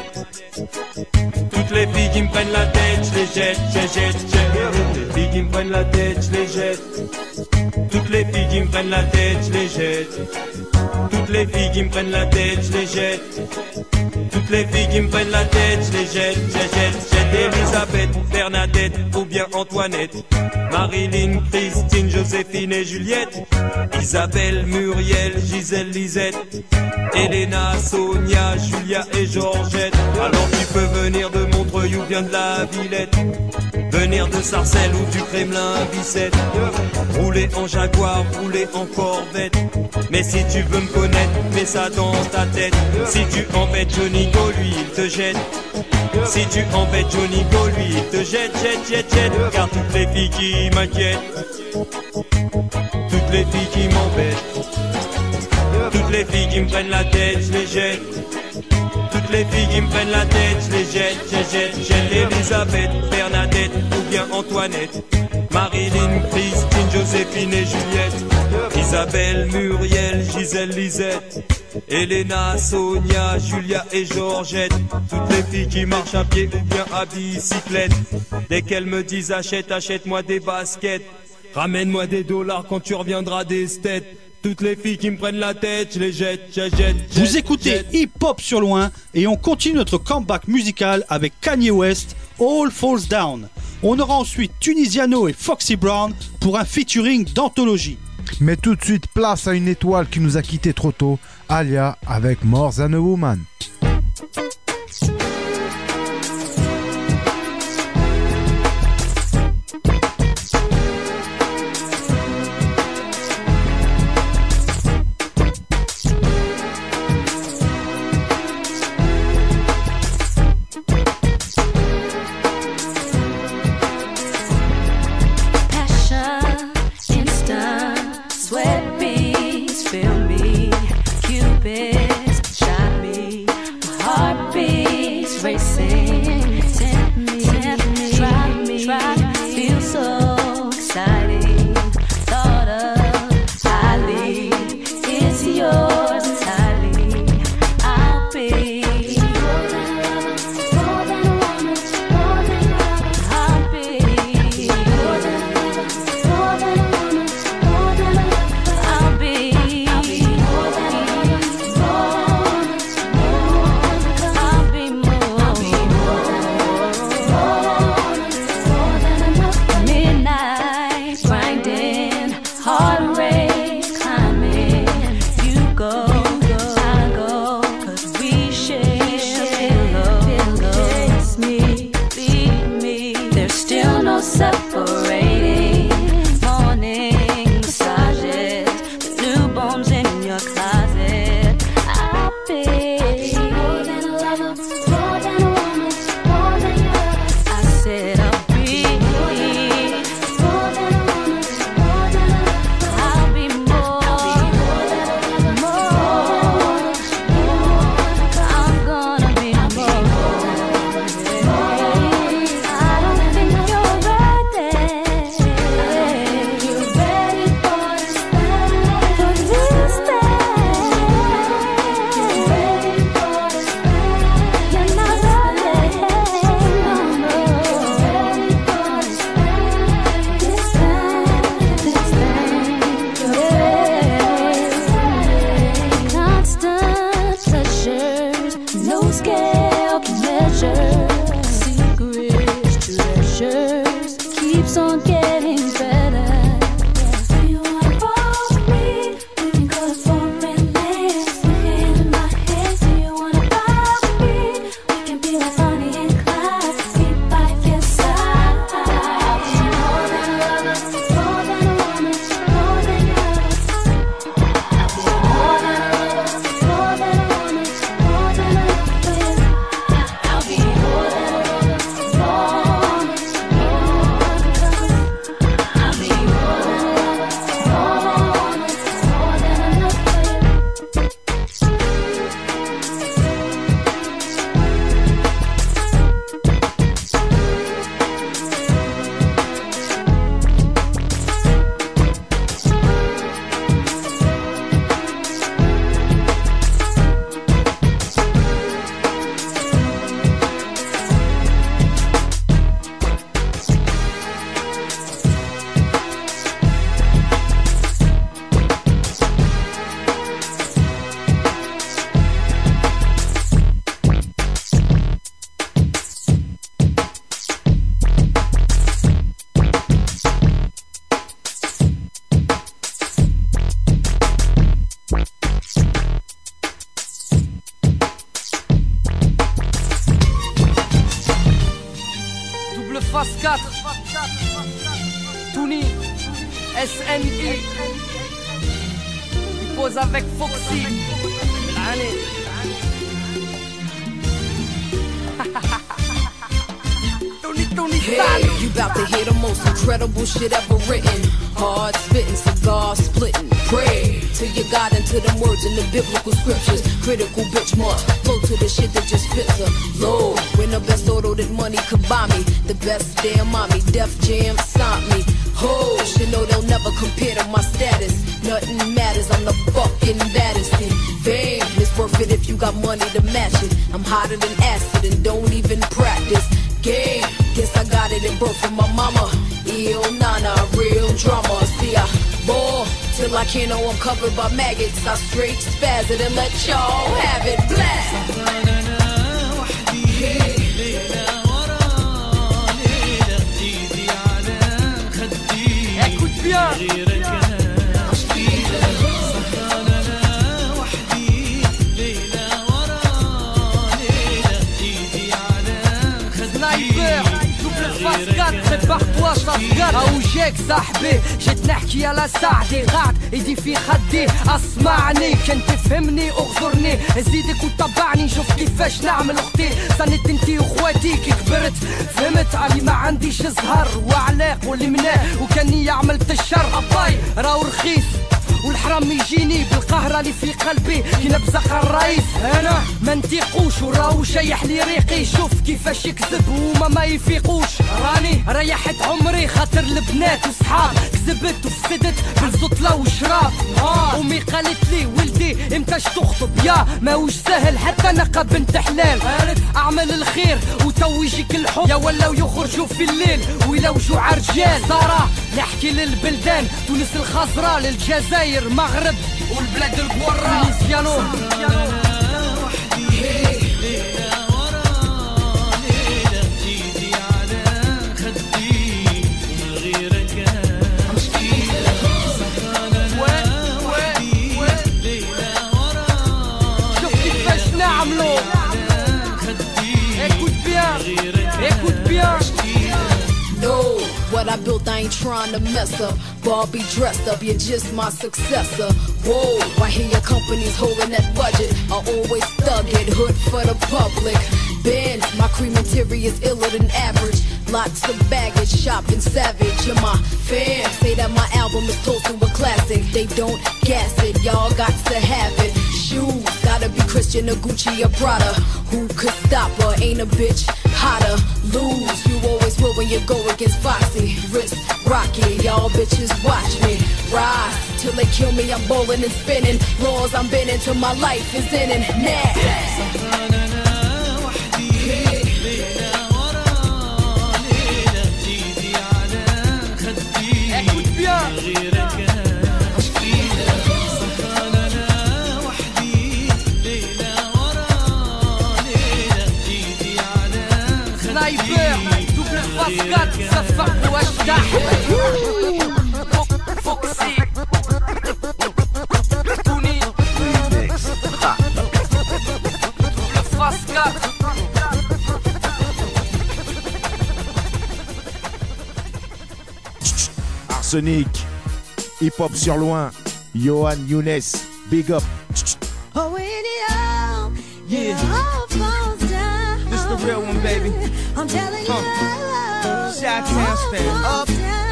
toutes les filles qui me prennent la tête, je les jette, je jette, jette. Toutes les filles qui me prennent la tête, je les jette. Toutes les filles qui me prennent la tête, je les jette. Toutes les filles qui me prennent la tête, je les jette. Toutes les filles qui me prennent la tête, je les jette, je jette, jette. Elisabeth, Bernadette ou bien Antoinette, Marilyn, Christine, Joséphine et Juliette, Isabelle, Muriel, Gisèle, Lisette, Elena, Sonia, Julia et Georgette. Alors tu peux venir de Montreuil ou bien de la Villette, venir de Sarcelles ou du Kremlin, Bicêtre, rouler en Jaguar, rouler en Corvette. Mais si tu veux me connaître, mets ça dans ta tête. Si tu embêtes Johnny Go, lui il te jette. Si tu embêtes Johnny Go, lui il te jette, jette, jette, jette. Car toutes les filles qui m'inquiètent, toutes les filles qui m'embêtent, toutes les filles qui me prennent la tête, je les jette. Toutes les filles qui me prennent la tête, je les jette, je jette, jette. Elisabeth, Bernadette ou bien Antoinette, Marilyn, Christine, Joséphine et Juliette, Isabelle, Muriel, Gisèle, Lisette, Elena, Sonia, Julia et Georgette. Toutes les filles qui marchent à pied ou bien à bicyclette. Dès qu'elles me disent achète, achète-moi des baskets, ramène-moi des dollars quand tu reviendras des States. Toutes les filles qui me prennent la tête, je les jette, je jette, jette. Vous écoutez jette. Hip Hop sur loin et on continue notre comeback musical avec Kanye West, All Falls Down. On aura ensuite Tunisiano et Foxy Brown pour un featuring d'anthologie. Mais tout de suite, place à une étoile qui nous a quittés trop tôt, Alia avec More Than a Woman. Tuni, S N I. Il pose avec Foxy. Hey, you about to hear the most incredible shit ever written. Hard spitting, cigar splitting, Pray to your God and to them words in the biblical scriptures. Critical bitch march, flow to the shit that just fits her. Lord, when the best auto that money could buy me. The best damn mommy, Def Jam signed me. Ho, you know they'll never compare to my status. Nothing matters, I'm the fucking baddest thing. Fame is worth it if you got money to match it. I'm hotter than acid and don't even practice. Game, guess I got it in birth from my mama. Eo nana, real drama. See, I ball till I can't know I'm covered by maggots. I straight spaz it and let y'all have it. Blast! Écoute bien. فاسكات prépare-toi شاسكات اوجيك صاحبي جيت نحكي على ساعدي قاعد ايدي في خدي اسمعني كنت تفهمني اغزرني زيدك وتبعني شوف كيفاش نعمل اختي صنت انتي واخواتي كي كبرت فهمت علي ما عنديش زهر وعلاق واللي مناه وكاني عملت الشر اباي راهو رخيص والحرام يجيني بالقهرة اللي في قلبي كي نبزق الرئيس انا ما نتيقوش وراو شيح لي ريقي شوف كيفاش يكذب وما ما يفيقوش راني ريحت عمري خاطر البنات وصحاب كذبت وفسدت بالزطلة وشراب آه. امي قالت لي ولدي امتاش تخطب يا ماهوش سهل حتى نقى بنت حلال اعمل الخير وتو يجيك الحب يا ولاو يخرجوا في الليل ويلوجوا عرجال صراحة نحكي للبلدان تونس الخضراء للجزائر مغرب والبلاد القوارة تونسيانو شوف كيفاش نعملو écoute bien écoute bien. No, what I built I ain't trying to mess up. Barbie dressed up, you're just my successor. Whoa, I hear your company's holding that budget. I always thug it, hood for the public. Benz, my cream interior is iller than average. Lots of baggage, shopping savage. You're my fan, say that my album is close to a classic. They don't gas it, y'all got to have it. Shoes, gotta be Christian or Gucci or Prada. Who could stop her? Ain't a bitch hotter. Lose, you always will when you go against Foxy. Wrist rocky, y'all bitches watch me. Rise till they kill me, I'm bowling and spinning. Laws I'm bending till my life is in and now. Écoute bien. سنايبر دوبل فاسكات صفق واجدح فوكسي توني دوبل فاسكات Arsenic, hip-hop sur loin, Johan Younes, big up. Oh, when it all, yeah. it all falls down. This the real one, baby. I'm telling huh. you, Chi-Town stand up.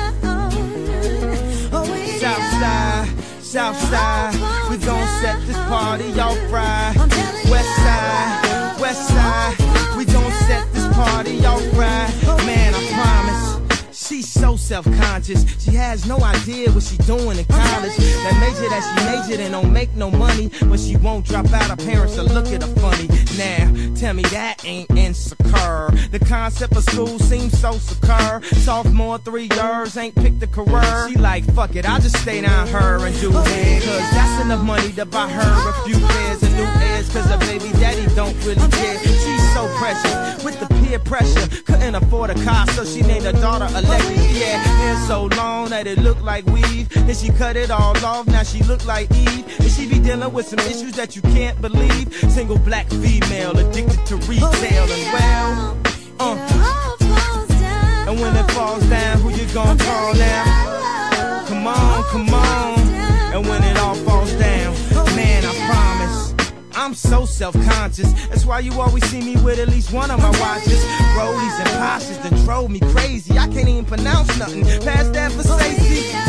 Oh, Southside, Southside, we gon' set this party off right. West side, West side, we gon' set this party off right. Man, I promise. She's so self-conscious, she has no idea what she's doing in college. That major that she majored in don't make no money, but she won't drop out, her parents will look at her funny. Now, tell me that ain't insecure. The concept of school seems so secure. Sophomore, three years, ain't picked a career. She like, fuck it, I'll just stay down her and do it. Cause that's enough money to buy her a few pairs of new ears. Cause her baby daddy don't really care. She's so precious, with the peer pressure. Couldn't afford a car, so she named her daughter Alexa. Yeah, hair so long that it looked like weave. Then she cut it all off, now she look like Eve. And she be dealing with some issues that you can't believe. Single black female, addicted to retail. And well, uh, and when it falls down, who you gon' call now? Come on, come on. And when it all falls down, man, I promise I'm so self-conscious. That's why you always see me with at least one of my watches. Rollies and Porsches that drove me crazy. I can't even pronounce nothing past that for safety. Then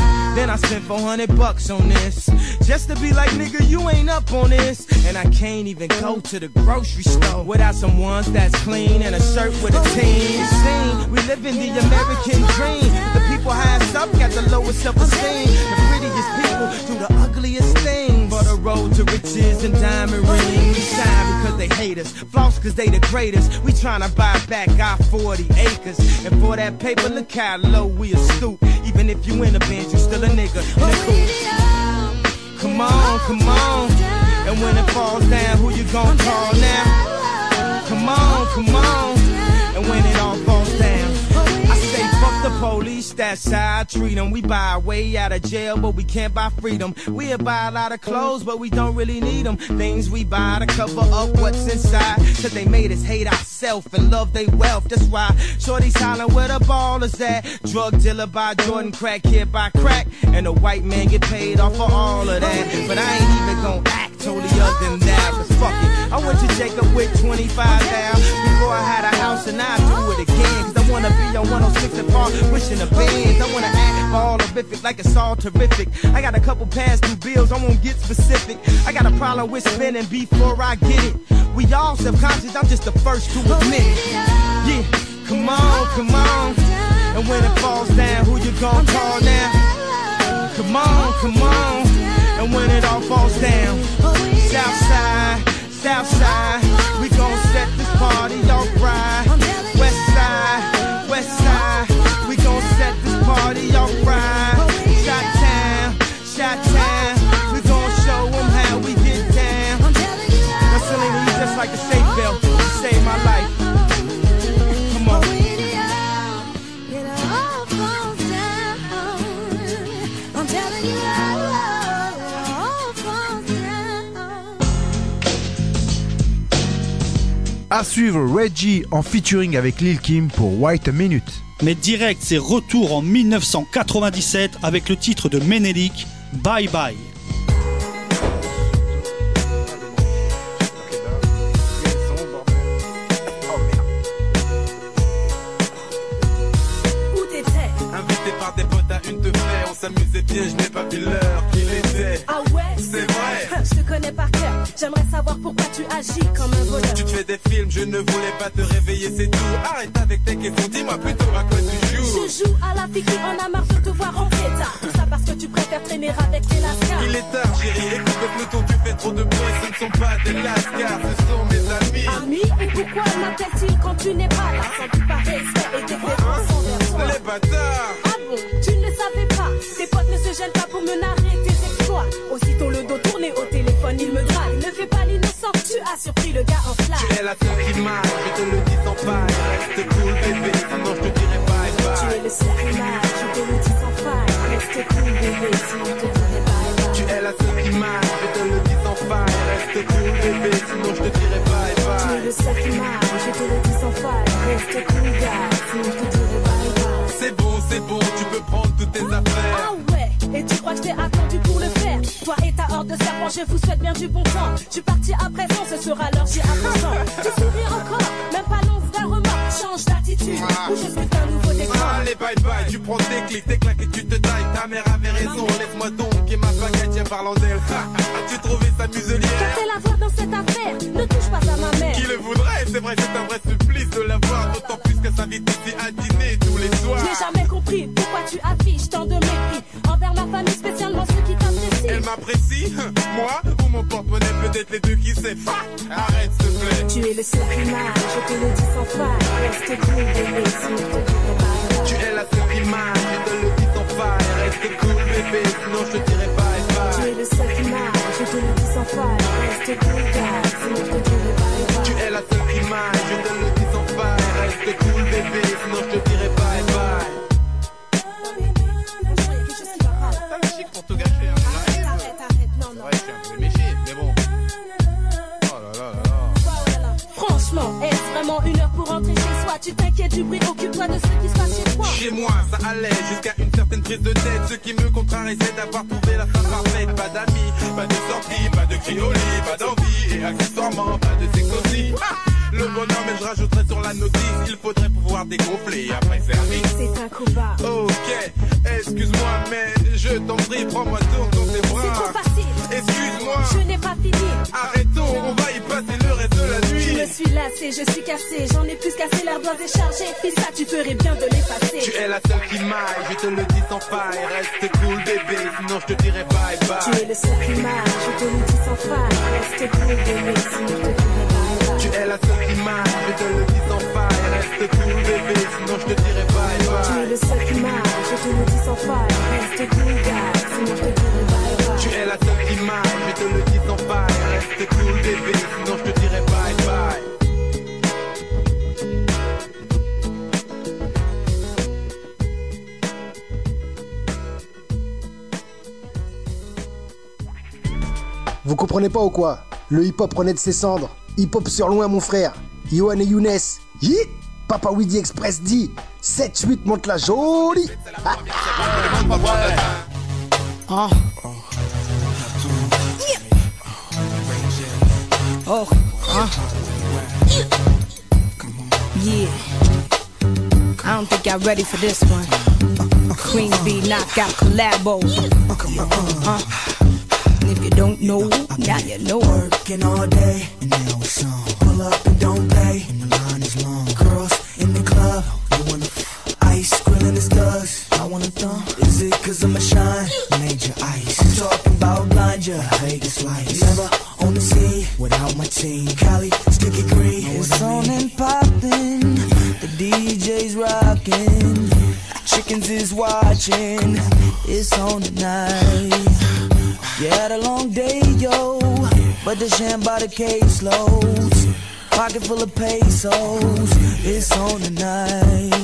I spent four hundred bucks on this. Just to be like, nigga, you ain't up on this. And I can't even go to the grocery store without some ones that's clean and a shirt with a team. Scene, we live in the American dream. The people highest up got the lowest self-esteem. The prettiest people do the ugliest things. For the road to riches and diamond rings. We shine because they hate us, floss cause they the greatest. We tryna buy back our forty acres. And for that paper, look how low we a stoop. Even if you in a band, you still a nigga in a coupe. Come on, come on. And when it falls down, who you gon' call now? Come on, come on. And when it all falls down, I say fuck the police, that's how I treat them. We buy our way out of jail, but we can't buy freedom. We'll buy a lot of clothes, but we don't really need them. Things we buy to cover up what's inside. Cause they made us hate ourselves and love they wealth. That's why shorty's hollering where the ball is at. Drug dealer by Jordan, crack kid by crack. And the white man get paid off for all of that. But I ain't even gon' act totally other than that. Cause fuck it, I went to Jacob with twenty-five thousand before I had a house, and I do it again. Cause I wanna be on one oh six and Park, wishing the bands. I wanna act all horrific like it's all terrific. I got a couple past due bills, I won't get specific. I got a problem with spending before I get it. We all self-conscious, I'm just the first to admit it. Yeah, come on, come on. And when it falls down, who you gon' call now? Come on, come on. And when it all falls down, Southside, Southside, we gon' set this party off right. Westside, Westside, we gon' set this party off right. Shot-town, Shot-town, we gon' show them how we get down. Now Selena, you just like a safe belt, you saved my life. Come on. I'm telling you. À suivre Reggie en featuring avec Lil Kim pour White a Minute. Mais direct, c'est retour en mille neuf cent quatre-vingt-dix-sept avec le titre de Menelik, Bye Bye. Où t'étais? Invité par des potes à une de fer, on s'amusait bien, je n'ai pas vu l'heure qu'il était. Ah ouais? C'est vrai. Je te connais par cœur, j'aimerais savoir pourquoi tu agis comme un voleur. Tu te fais des films, je ne voulais pas te réveiller, c'est tout. Arrête avec tes questions, dis-moi plutôt à quoi tu joues. Je joue à la fille qui en a marre de te voir en état. Tout ça parce que tu préfères traîner avec tes lascars. Il est tard, chérie, écoute le peloton, tu fais trop de bruit. Ce ne sont pas des lascars, ce sont mes amis. Amis, et pourquoi m'appelle-t-il quand tu n'es pas là? Sans doute par respect et déférence envers toi. Les bâtards. Ah bon, tu ne le savais pas. Tes potes ne se gênent pas pour me narrer tes exploits. Aussitôt le dos tourné au téléphone, il me drague. Ne fais pas l'innocent, tu as surpris le gars en flamme. Tu es la seule qui m'a, je te le dis sans faille. Reste cool bébé, sinon je te dirai bye bye. Tu es le seul qui m'a, je te le dis sans faille. Reste cool bébé, sinon je te dirai bye bye. Tu es la seule qui m'a, je te le dis sans faille. Reste cool bébé, sinon je te dirai bye bye. Tu es le seul qui m'a, je te le dis sans faille. Reste cool gars, sinon je te dirai bye bye. C'est bon, c'est bon, tu peux prendre toutes tes affaires. Ah ouais, et tu crois que je t'ai attendu pour le faire? Toi et ta horde de serpents, je vous souhaite bien du bon temps. Je suis parti à présent, ce sera l'heure, j'ai à présent. Tu souris encore, même pas l'once d'un remords. Change d'attitude, ou je suis un nouveau décor. Allez bye bye, tu prends tes clics, tes claques et tu te tailles. Ta mère avait raison, laisse-moi donc et ma baguette, tiens parlant d'elle. As-tu trouvé sa muselière? Qu'a fait la voir dans cette affaire? Ne touche pas à ma mère. Qui le voudrait? C'est vrai, c'est un vrai supplice de la voir. D'autant plus qu'elle s'invite ici à dîner tous les soirs. Je n'ai jamais compris pourquoi tu affiches tant de mépris envers ma famille, spécialement ceux qui t'apprécient. Elle m'apprécie? Moi? Ou mon porte-monnaie? Peut-être les deux, qui sait? Arrête s'il te plaît. Tu es le seul image, je te le dis sans faille. Reste cool bébé, sinon je te dirai bye bye. Tu es la seule image, je te le dis sans faille. Reste cool bébé, sinon je te dirai bye bye. Tu es le seul image, je te le dis sans faille. Reste cool gars, sinon je te dirai bye bye. Tu es la seule image, je te le dis sans faille. Reste cool bébé, sinon je te dirai bye bye. T'as le chic pour tout gâcher, hein. Arrête, arrête, arrête, non, non. Ouais, je suis un peu méché, mais bon. Oh là là là là. Franchement, est-ce vraiment une heure pour rentrer chez soi? Tu t'inquiètes du bruit, occupe-toi de ce qui se passe chez toi. Chez moi, ça allait jusqu'à une certaine prise de tête. Ce qui me contrarie, c'est d'avoir trouvé la femme parfaite. Pas d'amis, pas de sortie, pas de cri au lit, pas d'envie. Et accessoirement, pas de sexe aussi. Ah, Le bonhomme et je rajouterai sur la notice, il faudrait pouvoir dégonfler et après faire vite. C'est un combat. Ok, excuse-moi mais je t'en prie, prends-moi tour dans tes bras. C'est trop facile. Excuse-moi. Je n'ai pas fini. Arrêtons, on va y passer le reste de la nuit. Je me suis lassé, je suis cassé, j'en ai plus cassé, l'air doit décharger. Fais ça, tu ferais bien de l'effacer. Tu es la seule qui m'aille, je te le dis sans faille. Reste cool bébé, sinon je te dirai bye bye. Tu es le seul qui m'aille, je te le dis sans faille. Reste cool bébé, sinon je te dirai bye bye. Tu es la seule qui m'aille, je te le dis sans faille. Reste cool bébé, sinon je te dirai bye bye. Tu es le seul qui m'aille, je te le dis sans faille. Reste cool gars, sinon je te dirai bye bye. Tu es la seule qui m'aille, je te le dis sans faille. Reste cool bébé, sinon je te dirai bye bye. Vous comprenez pas ou quoi? Le hip-hop renaît de ses cendres. Hip-hop sur loin mon frère. Yohan et Younes. Hit. Papa Weedy Express dit sept huit monte la jolie. Oh. Oh. Uh. Yeah. I don't think y'all ready for this one. Queen Bee knockout collabo. Uh. If you don't know, now you know. Working all day, and now it's on. Pull up and don't pay, and the line is long. Girls in the club, you wanna f- ice, grilling his thugs. I wanna thumb. Is it cause I'm a shine? Major ice. I'm talking about blind ya, Vegas lights. Never on the scene without my team. Cali, sticky green. It's on and poppin', the D J's rockin', chickens is watching. It's on tonight. You had a long day, yo, but the sham by the caseloads. Pocket full of pesos, it's on tonight.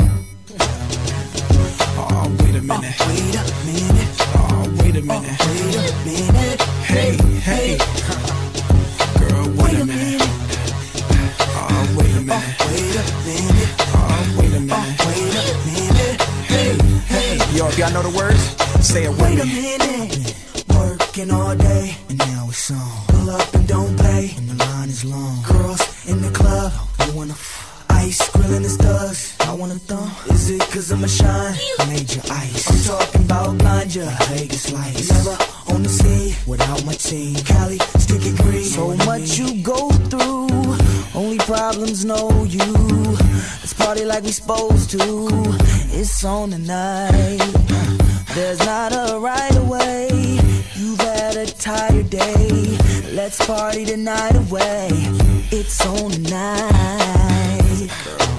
Oh, wait a minute. Oh, wait a minute. Oh, wait a minute. Oh, wait a minute. Hey, hey. Girl, wait, wait a minute. minute. Oh, wait a minute. Oh, wait a minute. Oh, wait a minute. Oh, wait a minute. Hey, hey. Yo, if y'all know the words, say it with wait me. Wait a minute. Working all day, and now it's on. Pull up and don't play, and the line is long. Girls in the club, you wanna f- ice, grilling his thugs. I wanna thumb. Is it cause I'm a shine? Major ice. I'm talking about blind ya, Vegas lights. Never on the scene without my team. Cali, sticky green. So much you go through, only problems know you. Let's party like we supposed to. It's on tonight. There's not a right away. You've had a tired day. Let's party the night away. It's on tonight.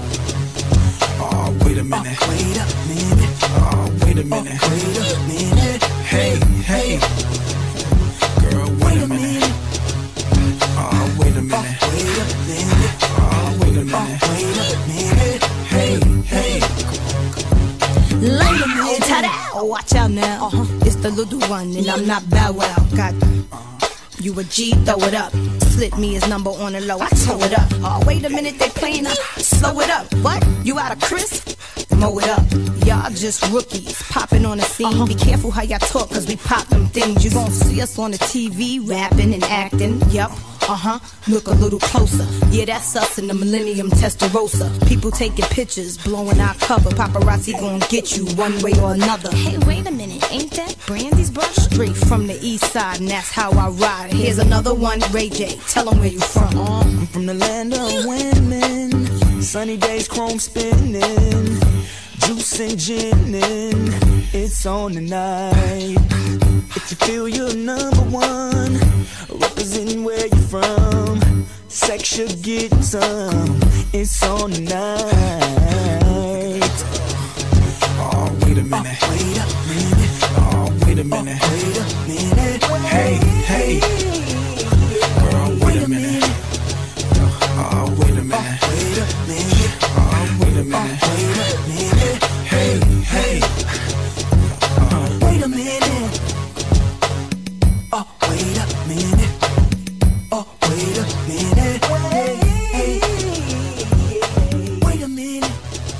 Oh, wait a minute. Oh, wait a minute. Oh, wait a minute. Oh, wait a minute. Hey, hey. Girl, wait, wait a minute. minute. Oh, wait a minute. Oh, wait a minute. Oh, wait a minute. Oh, wait a minute. Hey, hey. Light 'em out, ta-da! Watch out now. Uh-huh. It's the little one, and I'm not Bow Wow. Got you a G, throw it up. Slip me his number on the low, I tow it up. Oh, wait a minute, they playing up. Slow it up. What? You out of crisp? Mow it up. Y'all just rookies, popping on the scene. Uh-huh. Be careful how y'all talk, cause we pop them things. You gon' see us on the T V, rapping and acting. Yup. Uh-huh, look a little closer. Yeah, that's us in the Millennium Testarossa. People taking pictures, blowing our cover. Paparazzi gon' get you one way or another. Hey, wait a minute, ain't that Brandy's brother? Straight from the east side, and that's how I ride. Here's another one, Ray J, tell them where you from. Uh, I'm from the land of women, sunny days, chrome spinning, juice and ginning. It's on tonight. If you feel you're number one, representing where you're from, sex should get some. It's on tonight. Oh, wait a minute. Oh, wait a minute. Oh, wait a minute. Oh, wait a minute. Hey, hey. Girl, wait a minute. Oh, wait a minute. Oh, wait a minute. Oh, wait a minute. Oh, wait a minute. Hey, hey. Uh, wait a minute. Oh, wait a minute. Oh, wait a minute. Hey, hey. Wait a minute.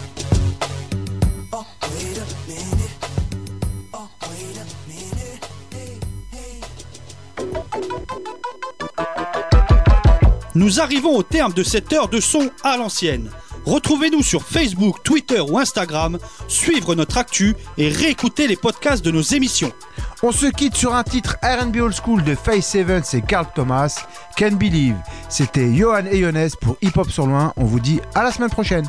Oh, wait a minute. Oh, wait a minute. Hey, hey. Nous arrivons au terme de cette heure de son à l'ancienne. Retrouvez-nous sur Facebook, Twitter ou Instagram, suivre notre actu et réécouter les podcasts de nos émissions. On se quitte sur un titre R and B Old School de Faith Evans et Carl Thomas, Can't Believe. C'était Johan et Younes pour Hip Hop sur Loin. On vous dit à la semaine prochaine.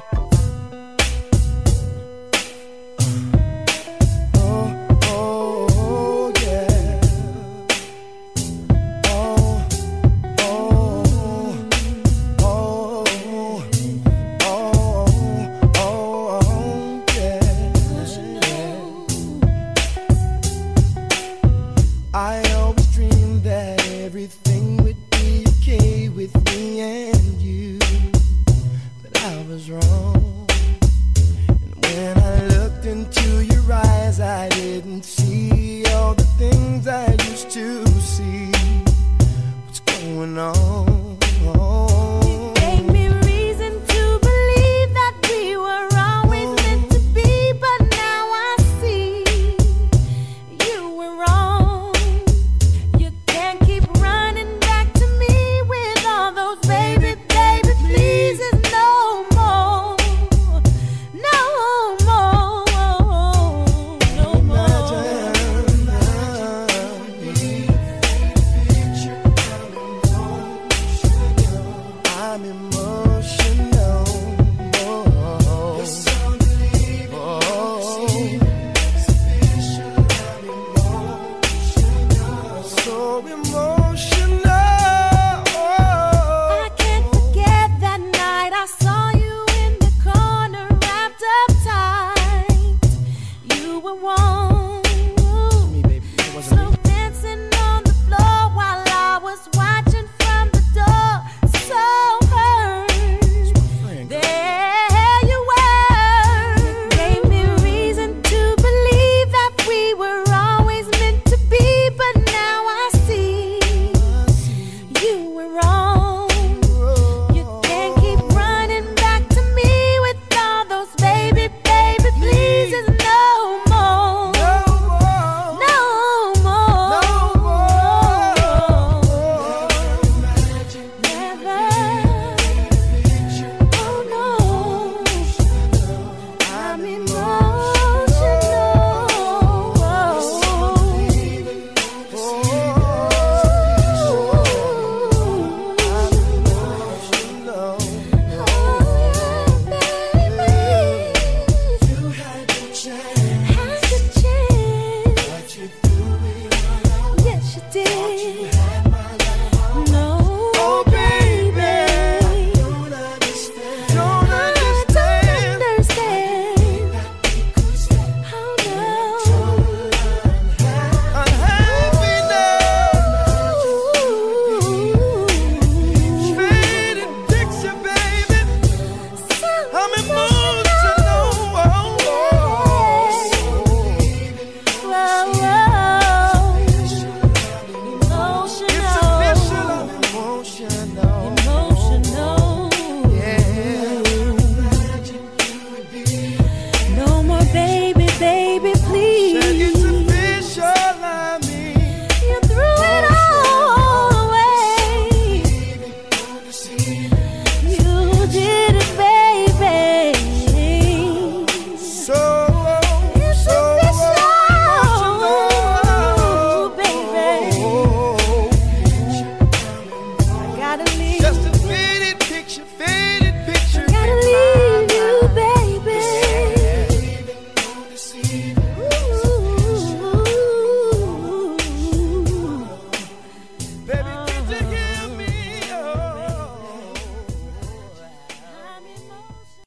Whoa, whoa.